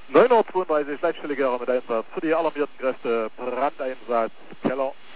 9:32 Uhr, Leitstelle Gera mit Einsatz für die alarmierten Kräfte, Brandeinsatz Keller.